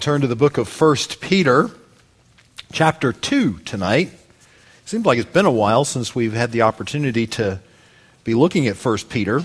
Turn to the book of 1 Peter, chapter 2 tonight. It seems like it's been a while since we've had the opportunity to be looking at 1 Peter.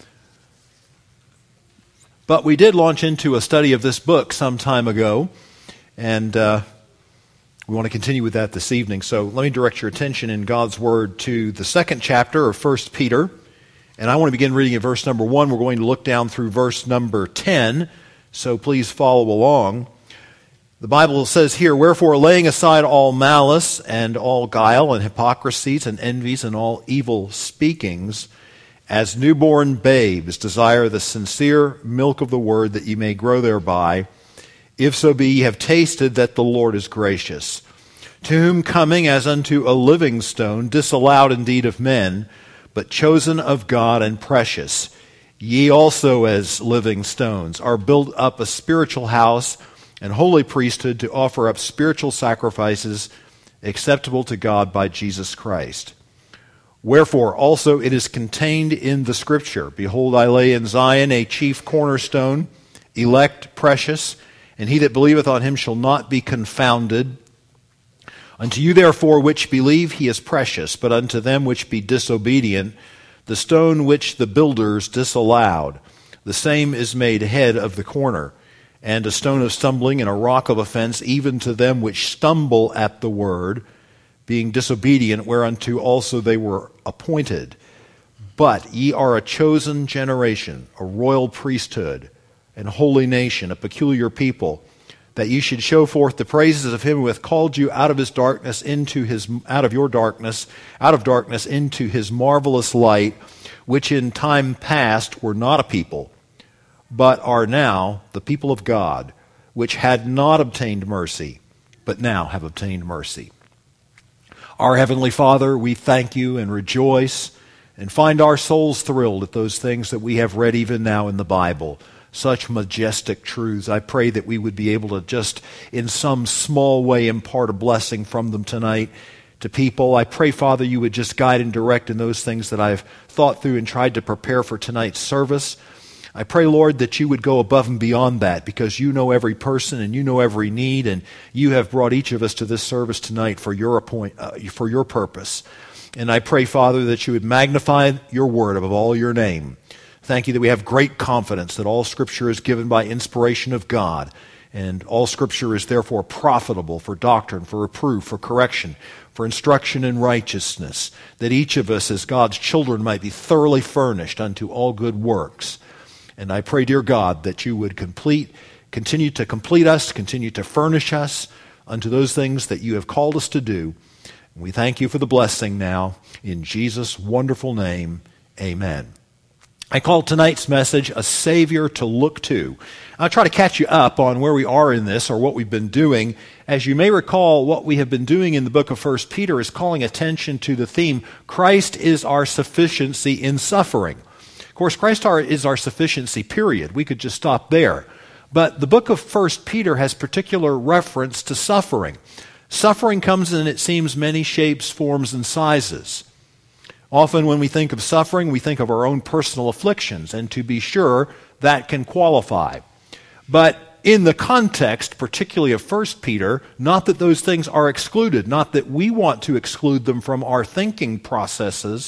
But we did launch into a study of this book some time ago, and we want to continue with that this evening. So let me direct your attention in God's Word to the second chapter of 1 Peter. And I want to begin reading at verse number 1. We're going to look down through verse number 10, so please follow along. The Bible says here, "Wherefore, laying aside all malice and all guile and hypocrisies and envies and all evil speakings, as newborn babes desire the sincere milk of the word, that ye may grow thereby, if so be ye have tasted that the Lord is gracious. To whom coming as unto a living stone, disallowed indeed of men, but chosen of God and precious, ye also as living stones are built up a spiritual house and holy priesthood, to offer up spiritual sacrifices acceptable to God by Jesus Christ. Wherefore also it is contained in the Scripture, Behold, I lay in Zion a chief cornerstone, elect, precious, and he that believeth on him shall not be confounded. Unto you therefore which believe he is precious, but unto them which be disobedient, the stone which the builders disallowed, the same is made head of the corner, and a stone of stumbling and a rock of offense, even to them which stumble at the word, being disobedient, whereunto also they were appointed. But ye are a chosen generation, a royal priesthood, and holy nation, a peculiar people, that ye should show forth the praises of him who hath called you out of darkness into his marvelous light, which in time past were not a people, but are now the people of God, which had not obtained mercy, but now have obtained mercy. Our Heavenly Father, we thank you and rejoice and find our souls thrilled at those things that we have read even now in the Bible. Such majestic truths. I pray that we would be able to just in some small way impart a blessing from them tonight to people. I pray, Father, you would just guide and direct in those things that I've thought through and tried to prepare for tonight's service. I pray, Lord, that you would go above and beyond that, because you know every person and you know every need, and you have brought each of us to this service tonight for your purpose. And I pray, Father, that you would magnify your word above all your name. Thank you that we have great confidence that all Scripture is given by inspiration of God, and all Scripture is therefore profitable for doctrine, for reproof, for correction, for instruction in righteousness, that each of us as God's children might be thoroughly furnished unto all good works. And I pray, dear God, that you would continue to complete us, continue to furnish us unto those things that you have called us to do. And we thank you for the blessing now. In Jesus' wonderful name, amen. I call tonight's message, A Savior to Look To. I'll try to catch you up on where we are in this, or what we've been doing. As you may recall, what we have been doing in the book of 1 Peter is calling attention to the theme, Christ is our sufficiency in suffering. Of course, Christ is our sufficiency, period. We could just stop there. But the book of 1 Peter has particular reference to suffering. Suffering comes in, it seems, many shapes, forms, and sizes. Often when we think of suffering, we think of our own personal afflictions, and to be sure, that can qualify. But in the context, particularly of 1 Peter, not that those things are excluded, not that we want to exclude them from our thinking processes,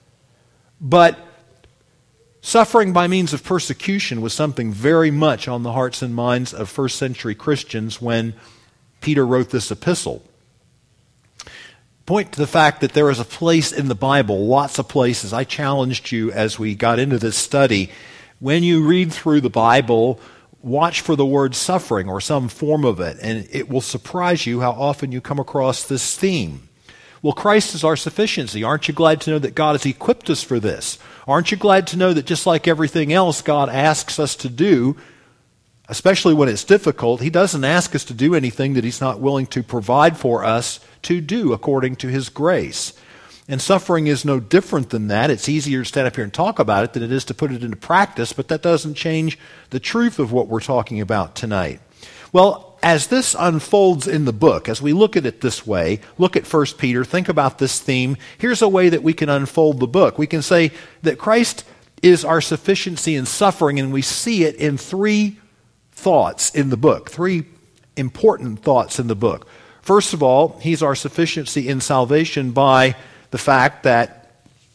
but suffering by means of persecution was something very much on the hearts and minds of first century Christians when Peter wrote this epistle. Point to the fact that there is a place in the Bible, lots of places. I challenged you as we got into this study. When you read through the Bible, watch for the word suffering or some form of it, and it will surprise you how often you come across this theme. Well, Christ is our sufficiency. Aren't you glad to know that God has equipped us for this? Aren't you glad to know that just like everything else God asks us to do, especially when it's difficult, he doesn't ask us to do anything that he's not willing to provide for us to do according to his grace. And suffering is no different than that. It's easier to stand up here and talk about it than it is to put it into practice, but that doesn't change the truth of what we're talking about tonight. Well, as this unfolds in the book, as we look at it this way, look at 1 Peter, think about this theme, here's a way that we can unfold the book. We can say that Christ is our sufficiency in suffering, and we see it in three thoughts in the book, three important thoughts in the book. First of all, he's our sufficiency in salvation by the fact that,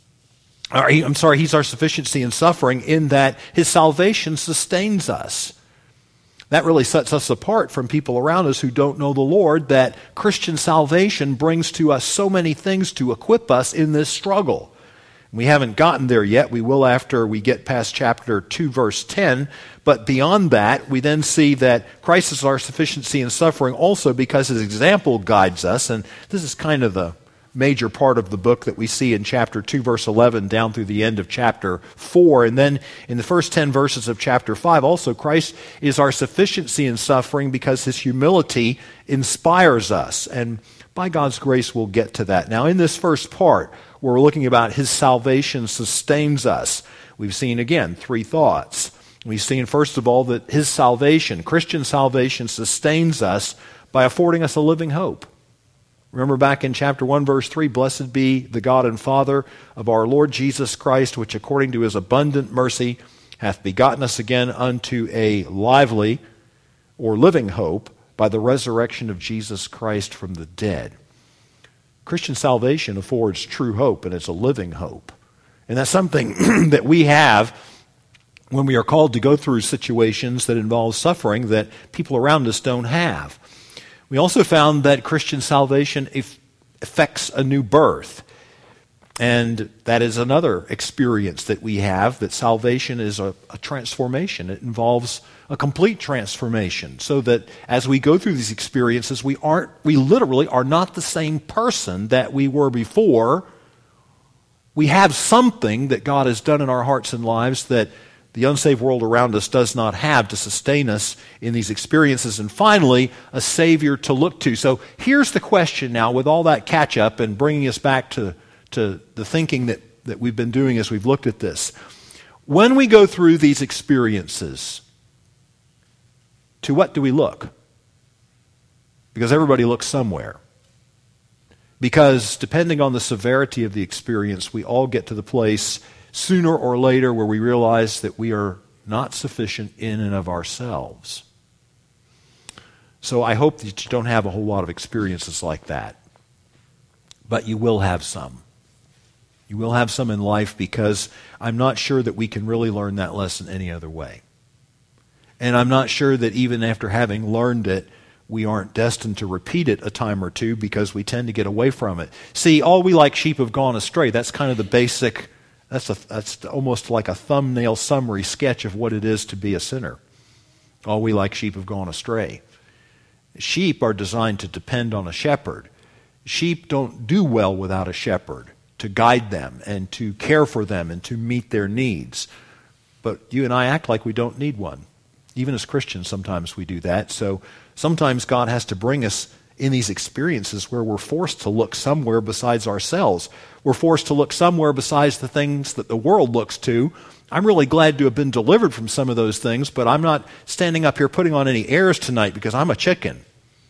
he's our sufficiency in suffering in that his salvation sustains us. That really sets us apart from people around us who don't know the Lord, that Christian salvation brings to us so many things to equip us in this struggle. We haven't gotten there yet. We will after we get past chapter 2, verse 10. But beyond that, we then see that Christ is our sufficiency in suffering also because his example guides us. And this is kind of the major part of the book that we see in chapter 2, verse 11, down through the end of chapter 4. And then in the first 10 verses of chapter 5, also Christ is our sufficiency in suffering because his humility inspires us. And by God's grace, we'll get to that. Now, in this first part, where we're looking about his salvation sustains us, we've seen, again, three thoughts. We've seen, first of all, that his salvation, Christian salvation, sustains us by affording us a living hope. Remember back in chapter 1, verse 3, "Blessed be the God and Father of our Lord Jesus Christ, which according to his abundant mercy hath begotten us again unto a lively," or living hope, "by the resurrection of Jesus Christ from the dead." Christian salvation affords true hope, and it's a living hope. And that's something that we have when we are called to go through situations that involve suffering that people around us don't have. We also found that Christian salvation affects a new birth. And that is another experience that we have, that salvation is a transformation. It involves a complete transformation, so that as we go through these experiences, we literally are not the same person that we were before. We have something that God has done in our hearts and lives that the unsaved world around us does not have to sustain us in these experiences. And finally, a Savior to look to. So here's the question now, with all that catch-up and bringing us back to the thinking that we've been doing as we've looked at this. When we go through these experiences, to what do we look? Because everybody looks somewhere. Because depending on the severity of the experience, we all get to the place sooner or later where we realize that we are not sufficient in and of ourselves. So I hope that you don't have a whole lot of experiences like that. But you will have some. You will have some in life, because I'm not sure that we can really learn that lesson any other way. And I'm not sure that even after having learned it, we aren't destined to repeat it a time or two, because we tend to get away from it. See, all we like sheep have gone astray. That's kind of the basic, that's almost like a thumbnail summary sketch of what it is to be a sinner. All we like sheep have gone astray. Sheep are designed to depend on a shepherd. Sheep don't do well without a shepherd to guide them and to care for them and to meet their needs. But you and I act like we don't need one. Even as Christians, sometimes we do that. So sometimes God has to bring us in these experiences where we're forced to look somewhere besides ourselves. We're forced to look somewhere besides the things that the world looks to. I'm really glad to have been delivered from some of those things, but I'm not standing up here putting on any airs tonight because I'm a chicken.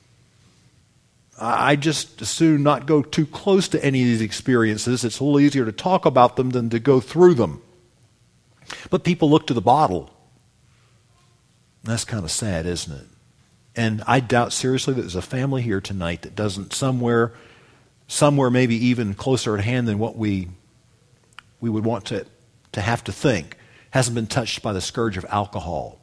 I just as soon not go too close to any of these experiences. It's a little easier to talk about them than to go through them. But people look to the bottle. That's kind of sad, isn't it? And I doubt seriously that there's a family here tonight that doesn't somewhere maybe even closer at hand than what we would want to have to think, hasn't been touched by the scourge of alcohol.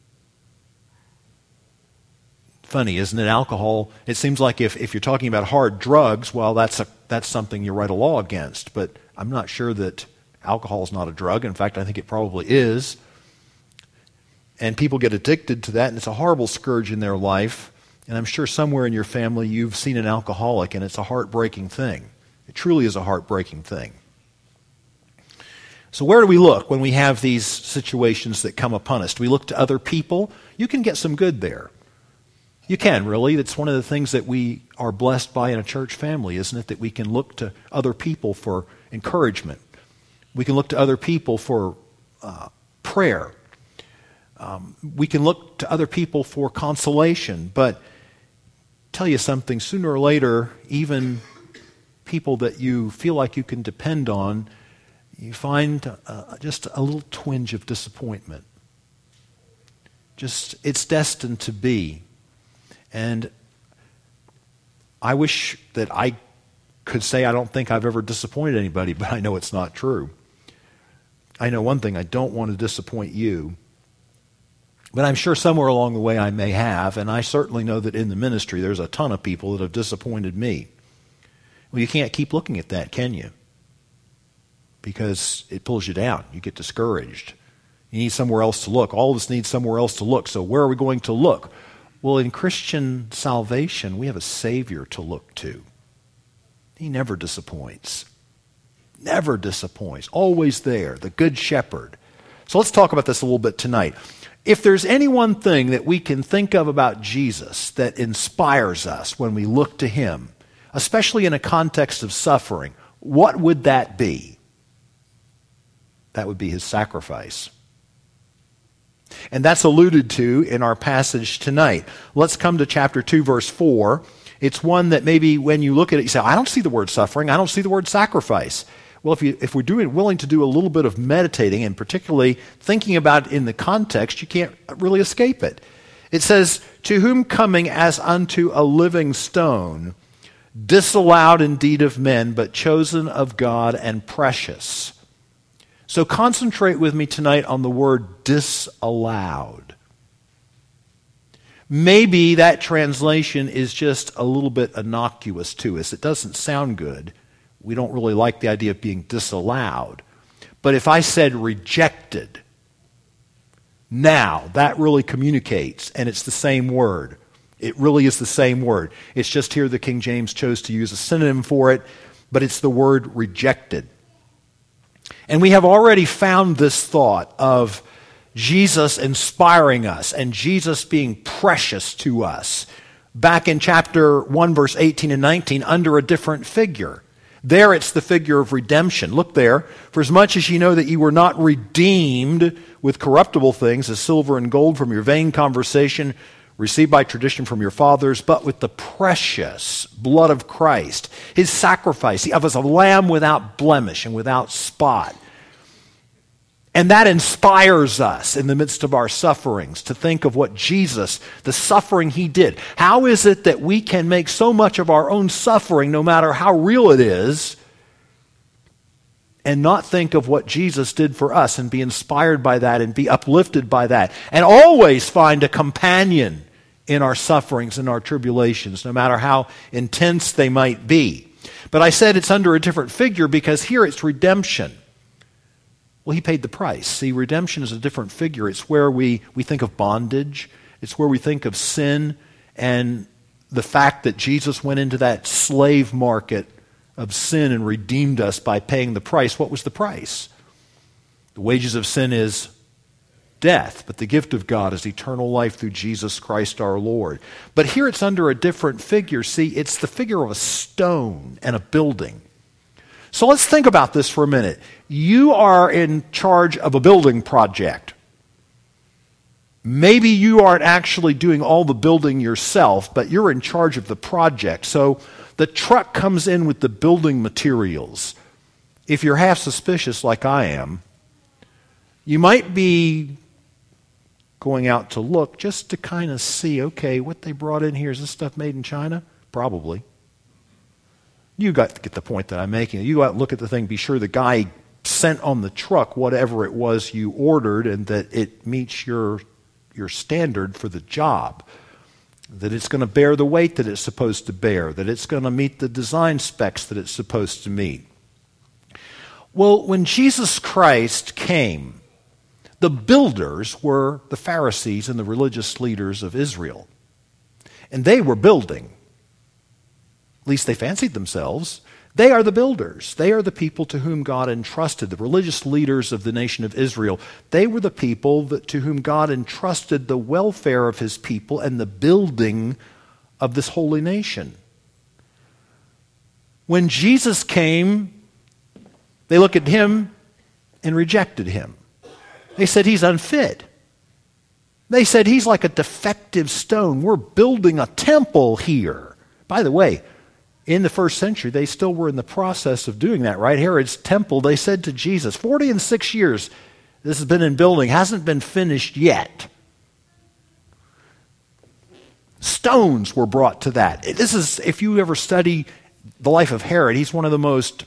Funny, isn't it? Alcohol, it seems like if you're talking about hard drugs, well, that's something you write a law against. But I'm not sure that alcohol is not a drug. In fact, I think it probably is. And people get addicted to that, and it's a horrible scourge in their life. And I'm sure somewhere in your family you've seen an alcoholic, and it's a heartbreaking thing. It truly is a heartbreaking thing. So where do we look when we have these situations that come upon us? Do we look to other people? You can get some good there. You can, really. That's one of the things that we are blessed by in a church family, isn't it? That we can look to other people for encouragement. We can look to other people for prayer. We can look to other people for consolation. But tell you something, sooner or later, even people that you feel like you can depend on, you find just a little twinge of disappointment. It's destined to be. And I wish that I could say I don't think I've ever disappointed anybody, but I know it's not true. I know one thing, I don't want to disappoint you. But I'm sure somewhere along the way I may have, and I certainly know that in the ministry there's a ton of people that have disappointed me. Well, you can't keep looking at that, can you? Because it pulls you down. You get discouraged. You need somewhere else to look. All of us need somewhere else to look. So where are we going to look? Well, in Christian salvation, we have a Savior to look to. He never disappoints. Never disappoints. Always there, the Good Shepherd. So let's talk about this a little bit tonight. If there's any one thing that we can think of about Jesus that inspires us when we look to him, especially in a context of suffering, what would that be? That would be his sacrifice. And that's alluded to in our passage tonight. Let's come to chapter 2, verse 4. It's one that maybe when you look at it, you say, I don't see the word suffering. I don't see the word sacrifice. Well, if we're willing to do a little bit of meditating, and particularly thinking about it in the context, you can't really escape it. It says, to whom coming as unto a living stone, disallowed indeed of men, but chosen of God and precious. So concentrate with me tonight on the word disallowed. Maybe that translation is just a little bit innocuous to us. It doesn't sound good. We don't really like the idea of being disallowed. But if I said rejected, now that really communicates, and it's the same word. It really is the same word. It's just here the King James chose to use a synonym for it, but it's the word rejected. And we have already found this thought of Jesus inspiring us and Jesus being precious to us back in chapter 1, verse 18 and 19 under a different figure. There it's the figure of redemption. Look there. For as much as ye know that ye were not redeemed with corruptible things, as silver and gold from your vain conversation, received by tradition from your fathers, but with the precious blood of Christ, his sacrifice, of as a lamb without blemish and without spot. And that inspires us in the midst of our sufferings to think of what Jesus, the suffering he did. How is it that we can make so much of our own suffering, no matter how real it is, and not think of what Jesus did for us and be inspired by that and be uplifted by that, and always find a companion in our sufferings and our tribulations, no matter how intense they might be. But I said it's under a different figure because here it's redemption. Well, he paid the price. See, redemption is a different figure. It's where we think of bondage. It's where we think of sin and the fact that Jesus went into that slave market of sin and redeemed us by paying the price. What was the price? The wages of sin is death, but the gift of God is eternal life through Jesus Christ our Lord. But here it's under a different figure. See, it's the figure of a stone and a building. So let's think about this for a minute. You are in charge of a building project. Maybe you aren't actually doing all the building yourself, but you're in charge of the project. So the truck comes in with the building materials. If you're half suspicious like I am, you might be going out to look just to kind of see, okay, what they brought in here, is this stuff made in China? Probably. You got to get the point that I'm making. You go out and look at the thing, be sure the guy sent on the truck whatever it was you ordered and that it meets your standard for the job, that it's going to bear the weight that it's supposed to bear, that it's going to meet the design specs that it's supposed to meet. Well, when Jesus Christ came, the builders were the Pharisees and the religious leaders of Israel. And they were building. At least they fancied themselves. They are the builders. They are the people to whom God entrusted, the religious leaders of the nation of Israel. They were the people to whom God entrusted the welfare of his people and the building of this holy nation. When Jesus came, they looked at him and rejected him. They said he's unfit. They said he's like a defective stone. We're building a temple here. By the way, in the first century, they still were in the process of doing that, right? Herod's temple, they said to Jesus, 46 years this has been in building, hasn't been finished yet. Stones were brought to that. This is, if you ever study the life of Herod, he's one of the most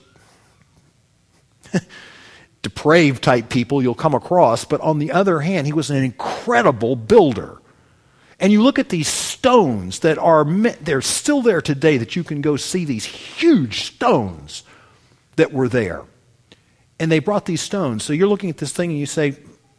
depraved type people you'll come across, but on the other hand, he was an incredible builder. And you look at these stones that they're still there today, that you can go see these huge stones that were there. And they brought these stones. So you're looking at this thing and you say,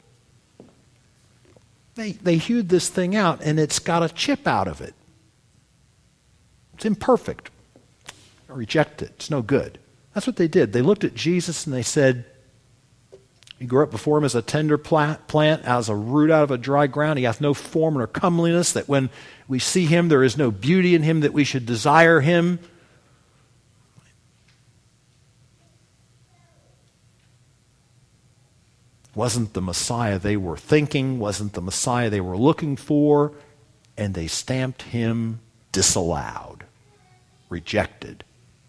they hewed this thing out and it's got a chip out of it. It's imperfect. Reject it. It's no good. That's what they did. They looked at Jesus and they said, he grew up before him as a tender plant, as a root out of a dry ground. He hath no form nor comeliness, that when we see him, there is no beauty in him that we should desire him. Wasn't the Messiah they were thinking, wasn't the Messiah they were looking for, and they stamped him disallowed, rejected.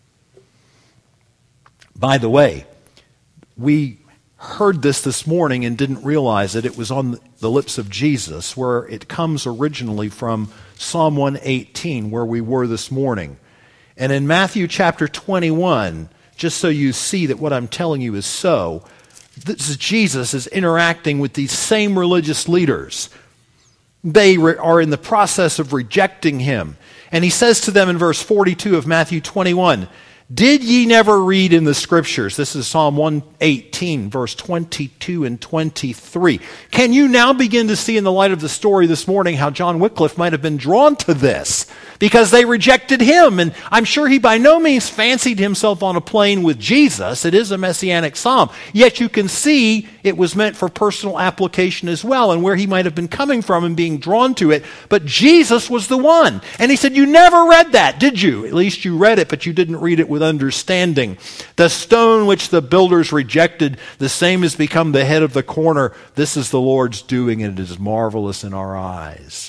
By the way, we heard this morning and didn't realize that it was on the lips of Jesus, where it comes originally from Psalm 118, where we were this morning. And in Matthew chapter 21, just so you see that what I'm telling you is so, Jesus is interacting with these same religious leaders. They are in the process of rejecting him. And he says to them in verse 42 of Matthew 21, did ye never read in the Scriptures? This is Psalm 118, verse 22 and 23. Can you now begin to see in the light of the story this morning how John Wycliffe might have been drawn to this? Because they rejected him, and I'm sure he by no means fancied himself on a plane with Jesus. It is a messianic psalm. Yet you can see it was meant for personal application as well, and where he might have been coming from and being drawn to it. But Jesus was the one. And he said, you never read that, did you? At least you read it, but you didn't read it with understanding. The stone which the builders rejected, the same has become the head of the corner. This is the Lord's doing, and it is marvelous in our eyes.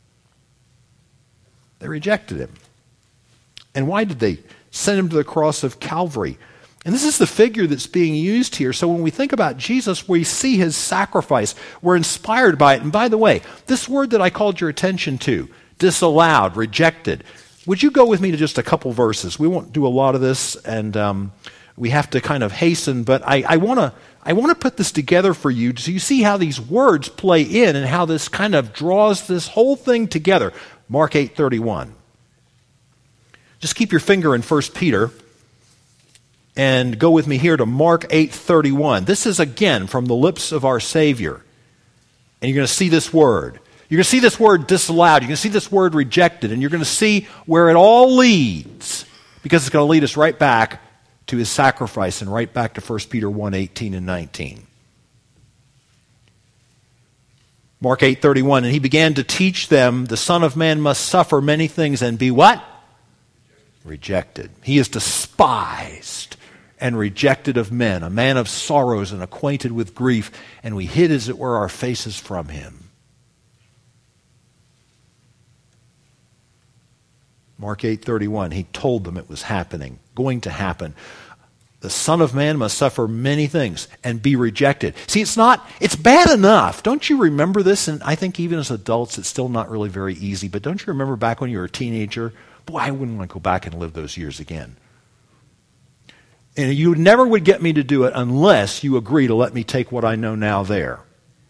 They rejected him. And why did they? Send him to the cross of Calvary. And this is the figure that's being used here. So when we think about Jesus, we see his sacrifice. We're inspired by it. And by the way, this word that I called your attention to, disallowed, rejected, would you go with me to just a couple verses? We won't do a lot of this, and we have to kind of hasten, but I want to put this together for you so you see how these words play in and how this kind of draws this whole thing together. Mark 8:31. Just keep your finger in 1 Peter and go with me here to Mark 8:31. This is again from the lips of our Savior. And you're going to see this word. You're going to see this word disallowed. You're going to see this word rejected. And you're going to see where it all leads. Because it's going to lead us right back to his sacrifice and right back to 1 Peter 1:18 and 19. Mark 8:31, and he began to teach them, the Son of Man must suffer many things and be what? Rejected. He is despised and rejected of men, a man of sorrows and acquainted with grief, and we hid, as it were, our faces from him. Mark 8:31, he told them it was happening, going to happen. The Son of Man must suffer many things and be rejected. See, it's bad enough. Don't you remember this? And I think even as adults, it's still not really very easy. But don't you remember back when you were a teenager? Boy, I wouldn't want to go back and live those years again. And you never would get me to do it unless you agree to let me take what I know now there.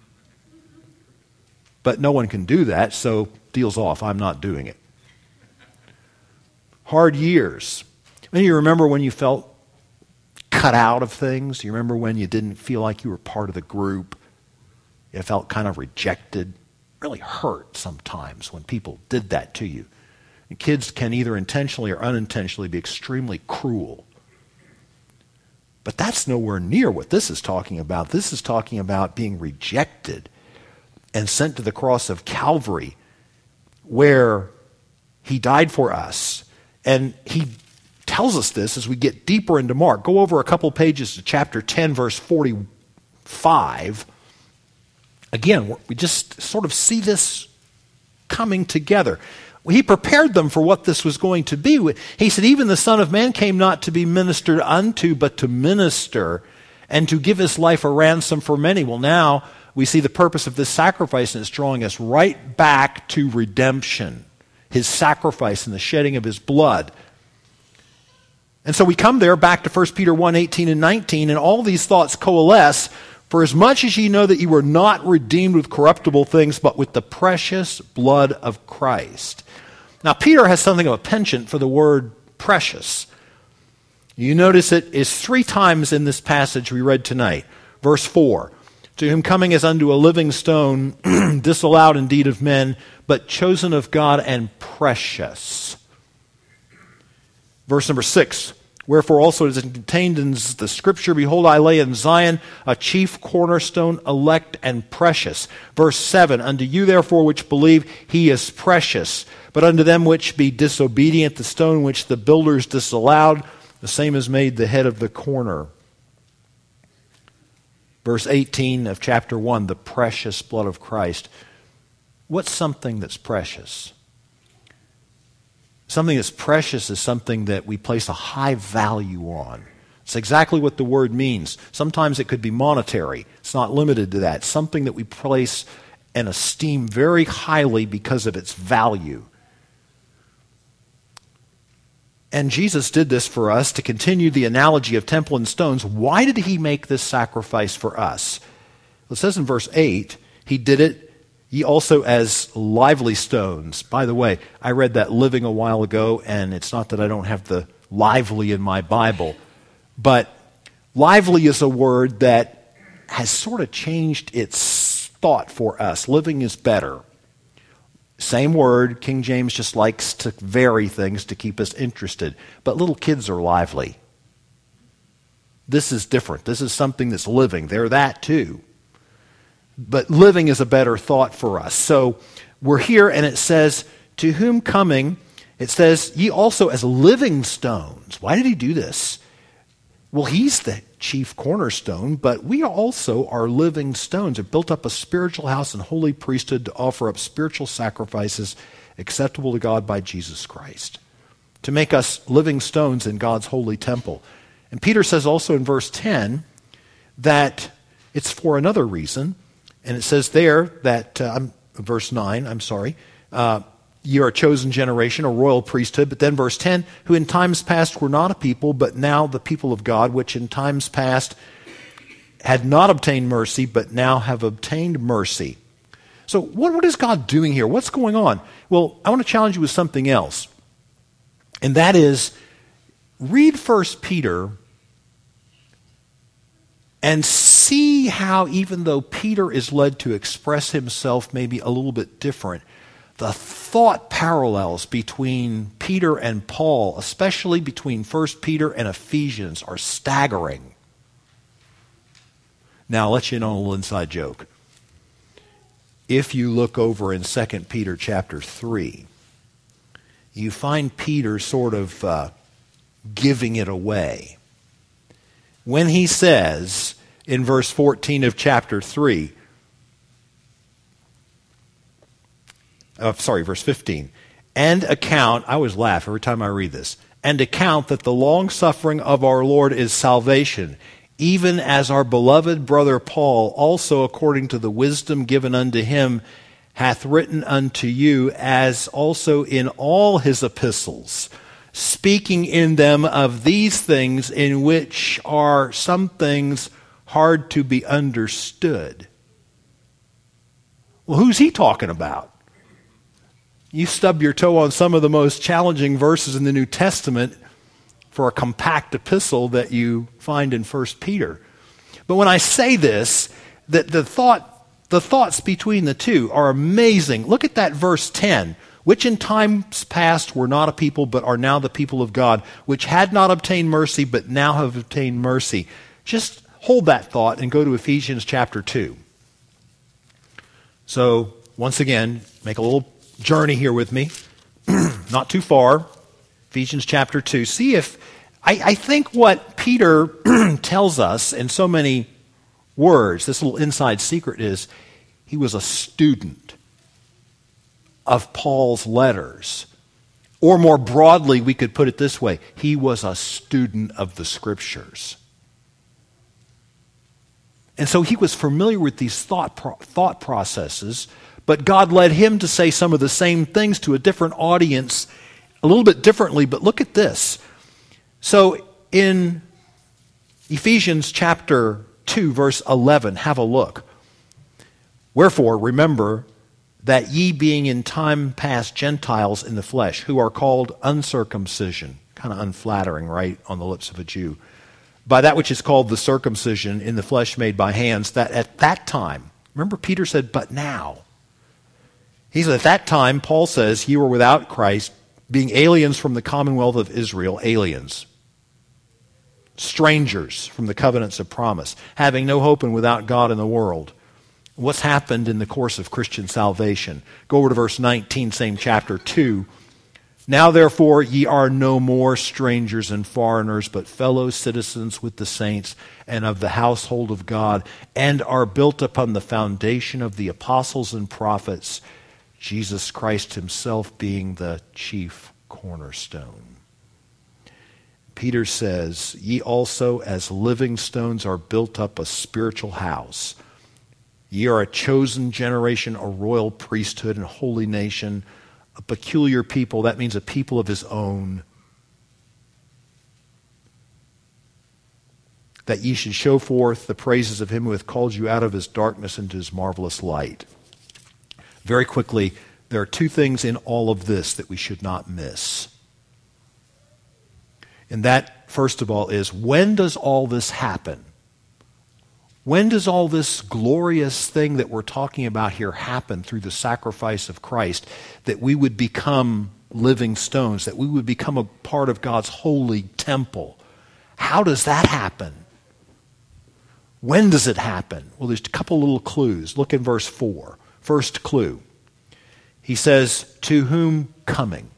But no one can do that, so deal's off. I'm not doing it. Hard years. And you remember when you felt cut out of things? You remember when you didn't feel like you were part of the group? You felt kind of rejected? It really hurt sometimes when people did that to you. And kids can either intentionally or unintentionally be extremely cruel. But that's nowhere near what this is talking about. This is talking about being rejected and sent to the cross of Calvary, where he died for us. And he tells us this as we get deeper into Mark. Go over a couple pages to chapter 10, verse 45. Again, we just sort of see this coming together. He prepared them for what this was going to be. He said, even the Son of Man came not to be ministered unto, but to minister and to give his life a ransom for many. Well, now we see the purpose of this sacrifice, and it's drawing us right back to redemption. his sacrifice and the shedding of his blood. And so we come there back to 1 Peter 1:18 and 19, and all these thoughts coalesce. For as much as ye know that ye were not redeemed with corruptible things, but with the precious blood of Christ. Now, Peter has something of a penchant for the word precious. You notice it is 3 times in this passage we read tonight. Verse 4, to whom coming as unto a living stone, disallowed indeed of men, but chosen of God and precious. Verse number 6, wherefore also it is contained in the Scripture, behold, I lay in Zion a chief cornerstone, elect and precious. Verse 7, unto you therefore which believe, he is precious. But unto them which be disobedient, the stone which the builders disallowed, the same is made the head of the corner. Verse 18 of chapter 1, the precious blood of Christ. What's something that's precious? Something that's precious is something that we place a high value on. It's exactly what the word means. Sometimes it could be monetary. It's not limited to that. Something that we place and esteem very highly because of its value. And Jesus did this for us to continue the analogy of temple and stones. Why did he make this sacrifice for us? It says in verse 8, he did it ye also as lively stones. By the way, I read that living a while ago, and it's not that I don't have the lively in my Bible, but lively is a word that has sort of changed its thought for us. Living is better. Same word, King James just likes to vary things to keep us interested. But little kids are lively. This is different. This is something that's living. They're that too. But living is a better thought for us. So we're here and it says, to whom coming, it says, ye also as living stones. Why did he do this? Well, he's the chief cornerstone, but we also are living stones. Have built up a spiritual house and holy priesthood to offer up spiritual sacrifices acceptable to God by Jesus Christ. To make us living stones in God's holy temple. And Peter says also in verse 10 that it's for another reason. And it says there that, verse 9, ye are a chosen generation, a royal priesthood. But then verse 10, who in times past were not a people, but now the people of God, which in times past had not obtained mercy, but now have obtained mercy. So what is God doing here? What's going on? Well, I want to challenge you with something else. And that is, read 1 Peter and see how, even though Peter is led to express himself maybe a little bit different, the thought parallels between Peter and Paul, especially between 1 Peter and Ephesians, are staggering. Now, I'll let you know a little inside joke. If you look over in 2 Peter chapter 3, you find Peter sort of giving it away. When he says in verse 14 of chapter 3, verse 15, and account, I always laugh every time I read this, and account that the long-suffering of our Lord is salvation, even as our beloved brother Paul also according to the wisdom given unto him hath written unto you, as also in all his epistles, speaking in them of these things, in which are some things hard to be understood. Well, who's he talking about? You stub your toe on some of the most challenging verses in the New Testament for a compact epistle that you find in 1 Peter. But when I say this, that the thoughts between the two are amazing. Look at that verse 10. Which in times past were not a people, but are now the people of God, which had not obtained mercy, but now have obtained mercy. Just hold that thought and go to Ephesians chapter 2. So, once again, make a little journey here with me. Not too far. Ephesians chapter 2. See if, I think what Peter tells us in so many words, this little inside secret is, he was a student of Paul's letters. Or more broadly, we could put it this way, he was a student of the Scriptures. And so he was familiar with these thought processes, but God led him to say some of the same things to a different audience a little bit differently. But look at this. So in Ephesians chapter 2, verse 11, have a look. Wherefore, remember that ye being in time past Gentiles in the flesh, who are called uncircumcision, kind of unflattering, right, on the lips of a Jew, by that which is called the circumcision in the flesh made by hands, that at that time, remember Peter said, but now. He said, at that time, Paul says, ye were without Christ, being aliens from the commonwealth of Israel, aliens, strangers from the covenants of promise, having no hope and without God in the world. What's happened in the course of Christian salvation? Go over to verse 19, same chapter 2. Now therefore ye are no more strangers and foreigners, but fellow citizens with the saints and of the household of God, and are built upon the foundation of the apostles and prophets, Jesus Christ himself being the chief cornerstone. Peter says, ye also as living stones are built up a spiritual house. Ye are a chosen generation, a royal priesthood, and holy nation, a peculiar people. That means a people of his own. That ye should show forth the praises of him who hath called you out of his darkness into his marvelous light. Very quickly, there are two things in all of this that we should not miss. And that, first of all, is when does all this happen? When does all this glorious thing that we're talking about here happen through the sacrifice of Christ, that we would become living stones, that we would become a part of God's holy temple? How does that happen? When does it happen? Well, there's a couple little clues. Look in verse 4. First clue. He says, to whom coming?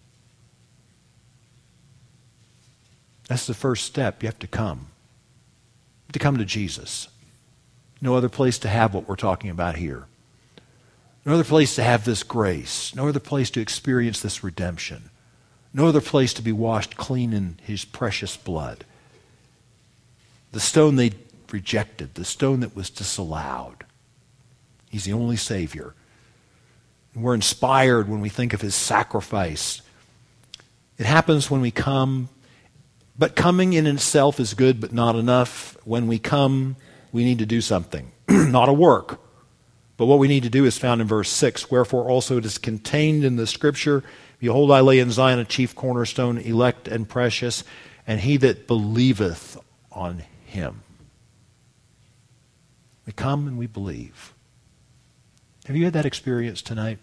That's the first step. You have to come. You have to come to Jesus. No other place to have what we're talking about here. No other place to have this grace. No other place to experience this redemption. No other place to be washed clean in his precious blood. The stone they rejected, the stone that was disallowed. He's the only Savior. And we're inspired when we think of his sacrifice. It happens when we come, but coming in itself is good, but not enough. When we come, we need to do something, not a work. But what we need to do is found in verse 6. Wherefore also it is contained in the Scripture, behold, I lay in Zion a chief cornerstone, elect and precious, and he that believeth on him. We come and we believe. Have you had that experience tonight?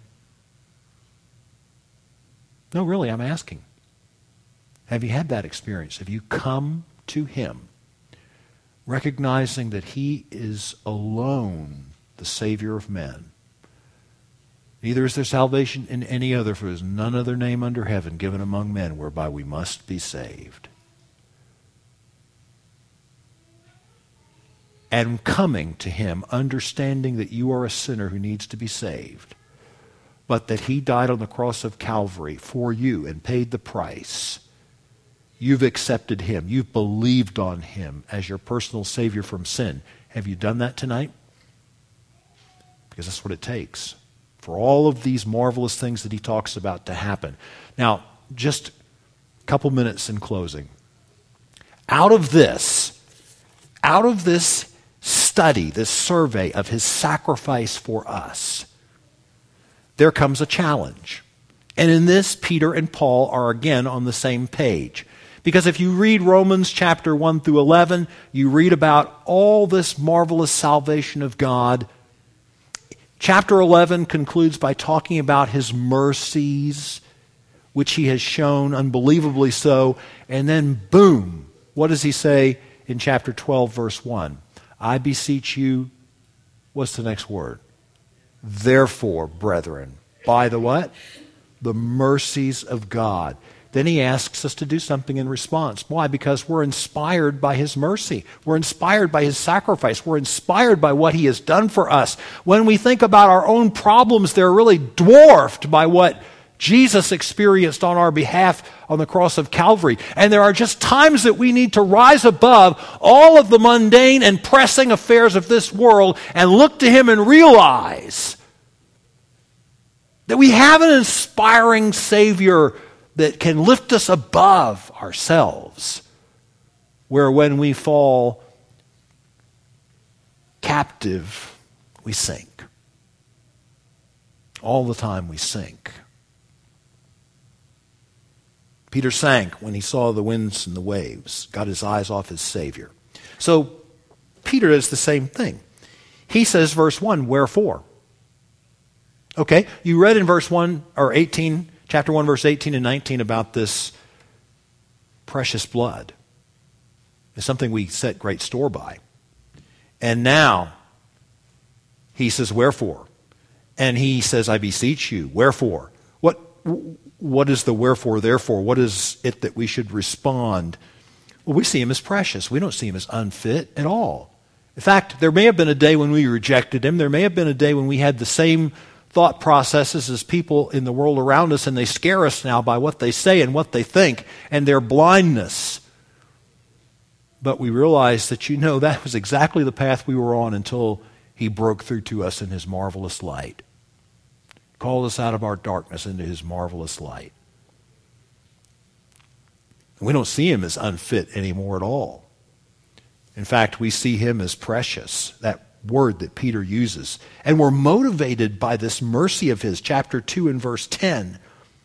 No, really, I'm asking. Have you had that experience? Have you come to him, recognizing that he is alone the Savior of men? Neither is there salvation in any other, for there is none other name under heaven given among men whereby we must be saved. And coming to him, understanding that you are a sinner who needs to be saved, but that he died on the cross of Calvary for you and paid the price. You've accepted him. You've believed on him as your personal Savior from sin. Have you done that tonight? Because that's what it takes for all of these marvelous things that he talks about to happen. Now, just a couple minutes in closing. Out of this study, this survey of his sacrifice for us, there comes a challenge. And in this, Peter and Paul are again on the same page. Because if you read Romans chapter 1 through 11, you read about all this marvelous salvation of God. Chapter 11 concludes by talking about his mercies, which he has shown, unbelievably so. And then, boom, what does he say in chapter 12, verse 1? I beseech you, what's the next word? Therefore, brethren, by the what? The mercies of God. Then he asks us to do something in response. Why? Because we're inspired by his mercy. We're inspired by his sacrifice. We're inspired by what he has done for us. When we think about our own problems, they're really dwarfed by what Jesus experienced on our behalf on the cross of Calvary. And there are just times that we need to rise above all of the mundane and pressing affairs of this world and look to him and realize That we have an inspiring Savior that can lift us above ourselves, where when we fall captive, we sink. All the time we sink. Peter sank when he saw the winds and the waves, got his eyes off his Savior. So Peter does the same thing. He says, verse 1, wherefore? Okay, you read in verse 1 or 18, chapter 1, verse 18 and 19 about this precious blood. It's something we set great store by. And now he says, wherefore? And he says, I beseech you, wherefore? What is the wherefore, therefore? What is it that we should respond? Well, we see him as precious. We don't see him as unfit at all. In fact, there may have been a day when we rejected him. There may have been a day when we had the same thought processes as people in the world around us, and they scare us now by what they say and what they think and their blindness. But we realize that, that was exactly the path we were on until he broke through to us in his marvelous light. Called us out of our darkness into his marvelous light. And we don't see him as unfit anymore at all. In fact, we see him as precious, that word that Peter uses. And we're motivated by this mercy of his, chapter 2 and verse 10,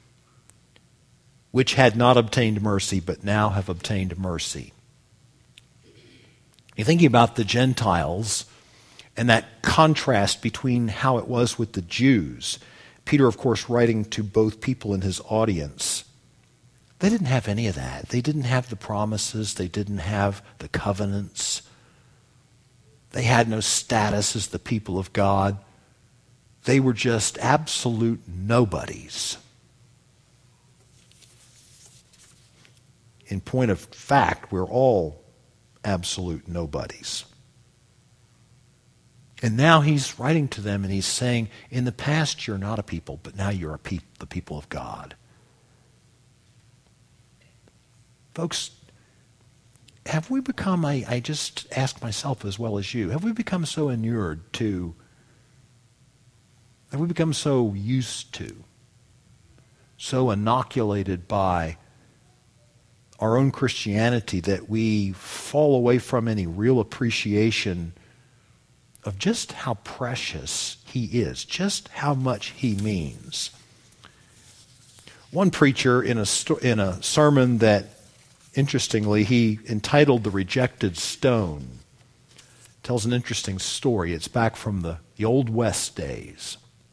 which had not obtained mercy, but now have obtained mercy. You're thinking about the Gentiles and that contrast between how it was with the Jews. Peter, of course, writing to both people in his audience. They didn't have any of that. They didn't have the promises. They didn't have the covenants. They had no status as the people of God. They were just absolute nobodies. In point of fact, we're all absolute nobodies. And now he's writing to them and he's saying, in the past you're not a people, but now you're the people of God. Folks, have we become, I just ask myself as well as you, have we become so inured to, have we become so used to, so inoculated by our own Christianity that we fall away from any real appreciation of just how precious he is, just how much he means? One preacher in a sermon that, interestingly, he entitled The Rejected Stone, tells an interesting story. It's back from the Old West days.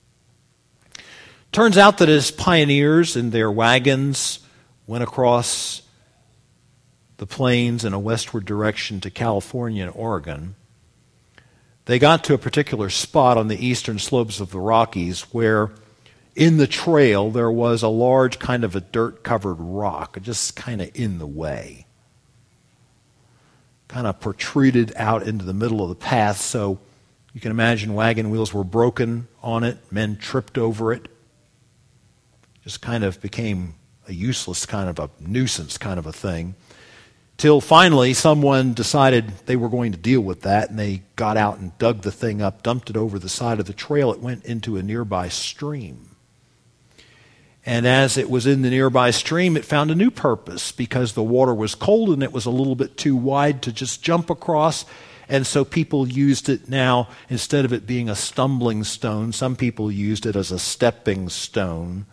Turns out that as pioneers in their wagons went across the plains in a westward direction to California and Oregon, they got to a particular spot on the eastern slopes of the Rockies where in the trail there was a large kind of a dirt-covered rock, just kind of in the way. Kind of protruded out into the middle of the path, so you can imagine wagon wheels were broken on it, men tripped over it. Just kind of became a useless kind of a nuisance kind of a thing. Till finally someone decided they were going to deal with that, and they got out and dug the thing up, dumped it over the side of the trail. It went into a nearby stream. And as it was in the nearby stream, it found a new purpose because the water was cold and it was a little bit too wide to just jump across. And so people used it now, instead of it being a stumbling stone, some people used it as a stepping stone.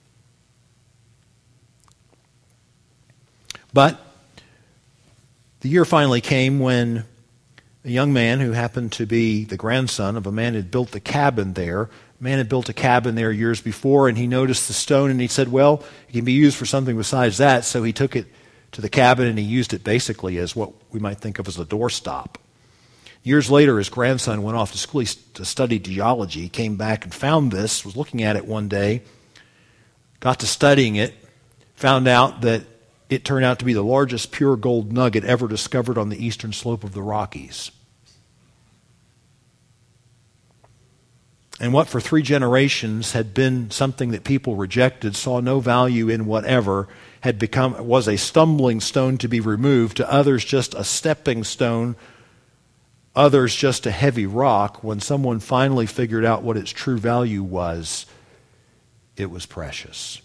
But the year finally came when a young man who happened to be the grandson of a man who had built the cabin there, a man had built a cabin there years before, and he noticed the stone and he said, well, it can be used for something besides that. So he took it to the cabin and he used it basically as what we might think of as a doorstop. Years later, his grandson went off to school to study geology. He came back and found this, was looking at it one day, got to studying it, found out that it turned out to be the largest pure gold nugget ever discovered on the eastern slope of the Rockies. And what for 3 generations had been something that people rejected, saw no value in whatever, was a stumbling stone to be removed, to others just a stepping stone, others just a heavy rock. When someone finally figured out what its true value was, it was precious.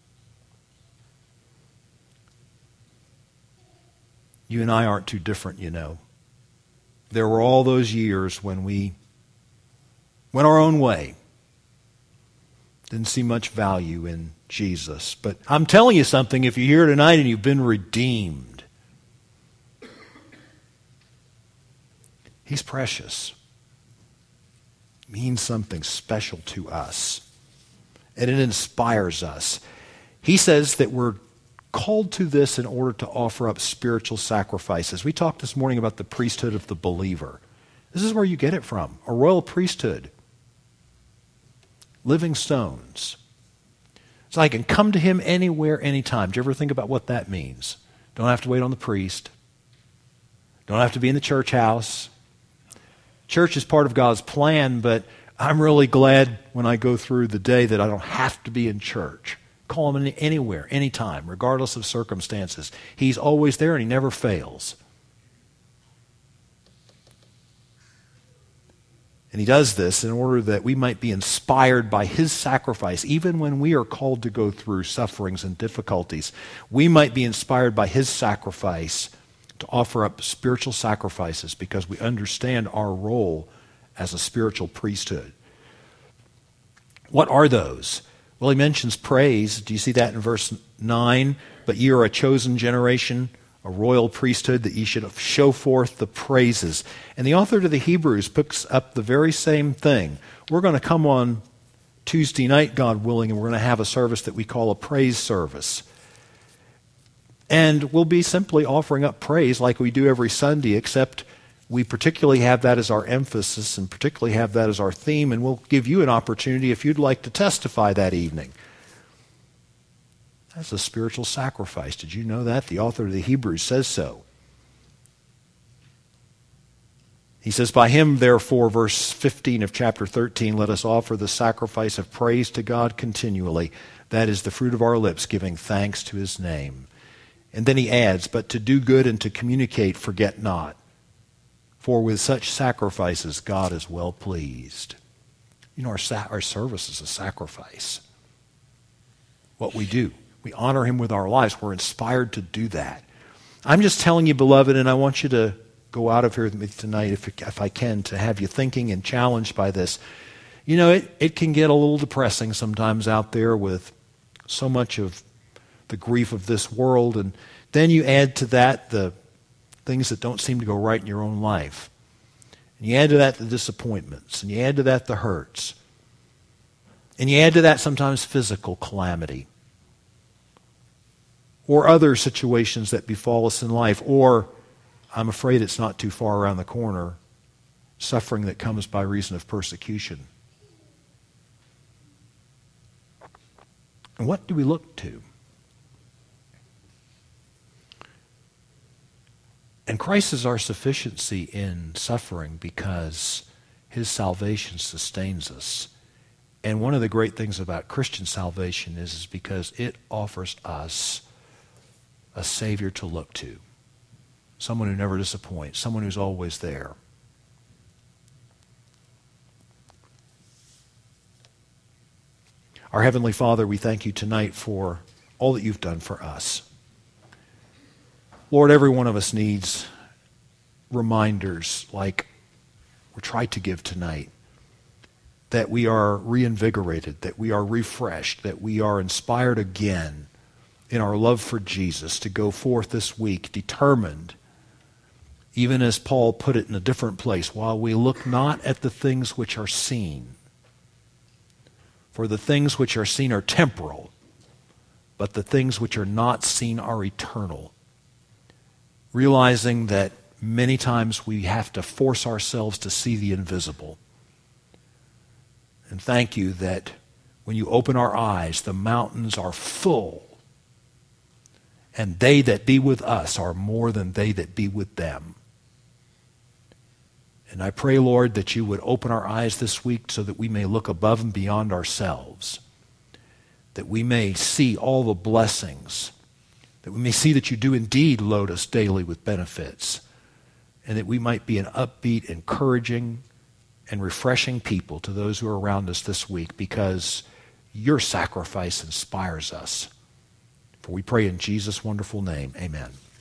You and I aren't too different, you know. There were all those years when we went our own way. Didn't see much value in Jesus. But I'm telling you something, if you're here tonight and you've been redeemed, He's precious. Means something special to us. And it inspires us. He says that we're called to this in order to offer up spiritual sacrifices. We talked this morning about the priesthood of the believer. This is where you get it from. A royal priesthood. Living stones. So I can come to Him anywhere, anytime. Do you ever think about what that means? Don't have to wait on the priest. Don't have to be in the church house. Church is part of God's plan, but I'm really glad when I go through the day that I don't have to be in church. Call Him anywhere, anytime, regardless of circumstances. He's always there and He never fails. And He does this in order that we might be inspired by His sacrifice. Even when we are called to go through sufferings and difficulties, we might be inspired by His sacrifice to offer up spiritual sacrifices because we understand our role as a spiritual priesthood. What are those? Well, he mentions praise. Do you see that in verse 9? But ye are a chosen generation, a royal priesthood, that ye should show forth the praises. And the author to the Hebrews picks up the very same thing. We're going to come on Tuesday night, God willing, and we're going to have a service that we call a praise service. And we'll be simply offering up praise like we do every Sunday, except we particularly have that as our emphasis and particularly have that as our theme, and we'll give you an opportunity if you'd like to testify that evening. That's a spiritual sacrifice. Did you know that? The author of the Hebrews says so. He says, by Him, therefore, verse 15 of chapter 13, let us offer the sacrifice of praise to God continually. That is the fruit of our lips, giving thanks to His name. And then he adds, but to do good and to communicate, forget not. For with such sacrifices, God is well pleased. You know, our service is a sacrifice. What we do. We honor Him with our lives. We're inspired to do that. I'm just telling you, beloved, and I want you to go out of here with me tonight, if I can, to have you thinking and challenged by this. You know, it can get a little depressing sometimes out there with so much of the grief of this world, and then you add to that the things that don't seem to go right in your own life. And you add to that the disappointments, and you add to that the hurts. And you add to that sometimes physical calamity. Or other situations that befall us in life. Or, I'm afraid it's not too far around the corner, suffering that comes by reason of persecution. And what do we look to? And Christ is our sufficiency in suffering because His salvation sustains us. And one of the great things about Christian salvation is because it offers us a Savior to look to. Someone who never disappoints. Someone who's always there. Our Heavenly Father, we thank You tonight for all that You've done for us. Lord, every one of us needs reminders like we tried to give tonight, that we are reinvigorated, that we are refreshed, that we are inspired again in our love for Jesus to go forth this week determined, even as Paul put it in a different place, while we look not at the things which are seen, for the things which are seen are temporal, but the things which are not seen are eternal. Realizing that many times we have to force ourselves to see the invisible. And thank You that when You open our eyes, the mountains are full, and they that be with us are more than they that be with them. And I pray, Lord, that You would open our eyes this week so that we may look above and beyond ourselves, that we may see all the blessings, that we may see that You do indeed load us daily with benefits, and that we might be an upbeat, encouraging, and refreshing people to those who are around us this week, because your sacrifice inspires us. For we pray in Jesus' wonderful name. Amen.